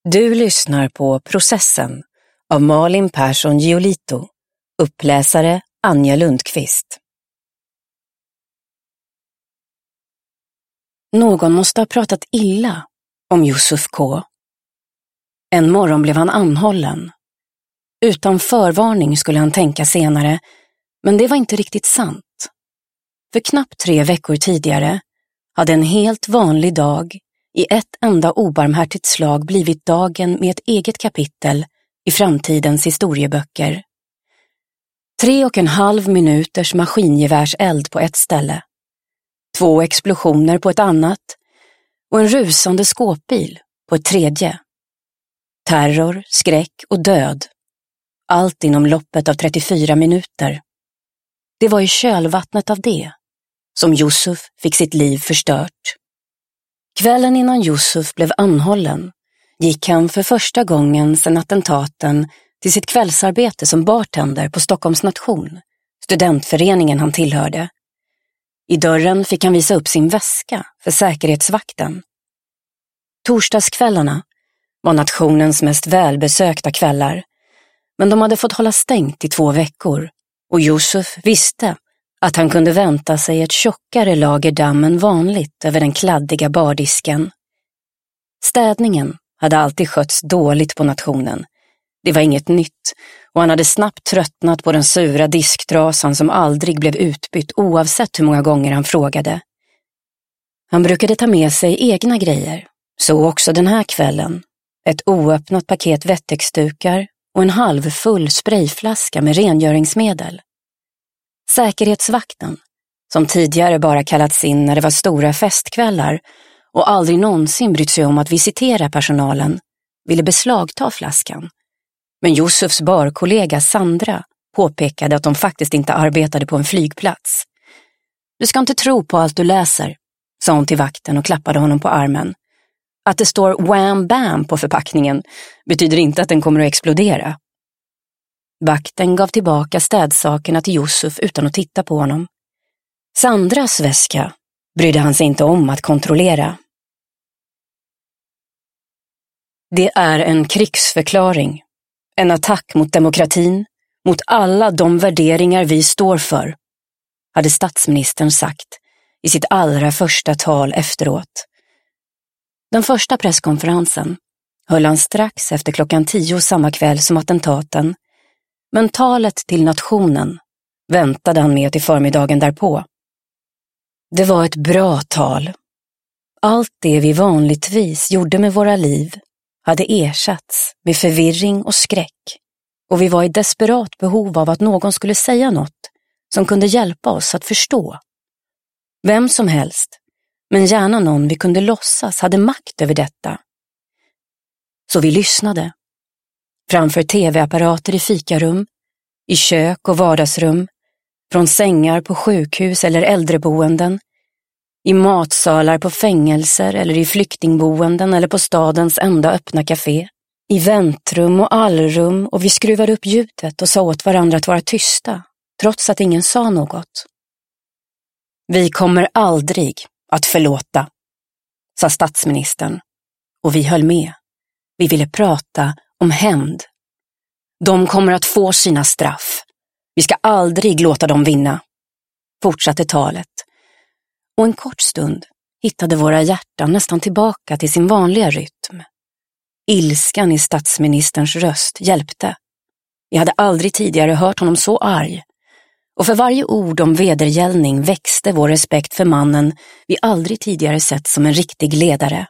Du lyssnar på Processen av Malin Persson Giolito, uppläsare Anja Lundqvist. Någon måste ha pratat illa om Yusuf K. En morgon blev han anhållen. Utan förvarning skulle han tänka senare, men det var inte riktigt sant. För knappt 3 veckor tidigare hade en helt vanlig dag i ett enda obarmhärtigt slag blivit dagen med ett eget kapitel i framtidens historieböcker. 3,5 minuters maskingevärseld på ett ställe, 2 explosioner på ett annat och en rusande skåpbil på ett tredje. Terror, skräck och död. Allt inom loppet av 34 minuter. Det var i kölvattnet av det som Yusuf fick sitt liv förstört. Kvällen innan Yusuf blev anhållen gick han för första gången sedan attentaten till sitt kvällsarbete som bartender på Stockholms Nation, studentföreningen han tillhörde. I dörren fick han visa upp sin väska för säkerhetsvakten. Torsdagskvällarna var nationens mest välbesökta kvällar, men de hade fått hålla stängt i 2 veckor och Yusuf visste att han kunde vänta sig ett tjockare lager damm än vanligt över den kladdiga bardisken. Städningen hade alltid skötts dåligt på nationen. Det var inget nytt och han hade snabbt tröttnat på den sura disktrasan som aldrig blev utbytt oavsett hur många gånger han frågade. Han brukade ta med sig egna grejer, så också den här kvällen. Ett oöppnat paket vettexdukar och en halvfull sprayflaska med rengöringsmedel. Säkerhetsvakten, som tidigare bara kallats in när det var stora festkvällar och aldrig någonsin brytt sig om att visitera personalen, ville beslagta flaskan. Men Yusufs barkollega Sandra påpekade att de faktiskt inte arbetade på en flygplats. Du ska inte tro på allt du läser, sa hon till vakten och klappade honom på armen. Att det står wham bam på förpackningen betyder inte att den kommer att explodera. Vakten gav tillbaka städsakerna till Yusuf utan att titta på honom. Sandras väska brydde han sig inte om att kontrollera. Det är en krigsförklaring, en attack mot demokratin, mot alla de värderingar vi står för, hade statsministern sagt i sitt allra första tal efteråt. Den första presskonferensen höll han strax efter 10:00 samma kväll som attentaten, men talet till nationen väntade han med till förmiddagen därpå. Det var ett bra tal. Allt det vi vanligtvis gjorde med våra liv hade ersatts med förvirring och skräck, och vi var i desperat behov av att någon skulle säga något som kunde hjälpa oss att förstå. Vem som helst, men gärna någon vi kunde låtsas hade makt över detta. Så vi lyssnade. Framför tv-apparater i fikarum, i kök och vardagsrum, från sängar på sjukhus eller äldreboenden, i matsalar på fängelser eller i flyktingboenden eller på stadens enda öppna café, i väntrum och allrum, och vi skruvade upp ljudet och sa åt varandra att vara tysta, trots att ingen sa något. Vi kommer aldrig att förlåta, sa statsministern, och vi höll med. Vi ville prata om hämnd. De kommer att få sina straff. Vi ska aldrig låta dem vinna, fortsatte talet. Och en kort stund hittade våra hjärtan nästan tillbaka till sin vanliga rytm. Ilskan i statsministerns röst hjälpte. Vi hade aldrig tidigare hört honom så arg. Och för varje ord om vedergällning växte vår respekt för mannen vi aldrig tidigare sett som en riktig ledare.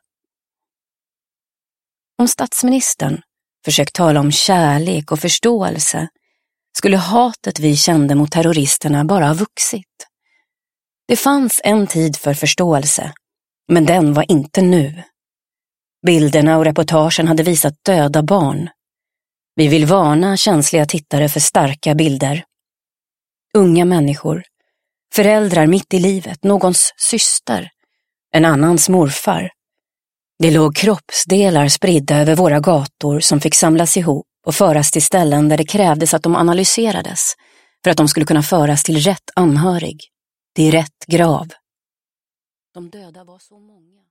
Om statsministern försökt tala om kärlek och förståelse skulle hatet vi kände mot terroristerna bara ha vuxit. Det fanns en tid för förståelse, men den var inte nu. Bilderna och reportagen hade visat döda barn. Vi vill varna känsliga tittare för starka bilder. Unga människor, föräldrar mitt i livet, någons syster, en annans morfar. Det låg kroppsdelar spridda över våra gator som fick samlas ihop och föras till ställen där det krävdes att de analyserades för att de skulle kunna föras till rätt anhörig, till rätt grav. De döda var så många.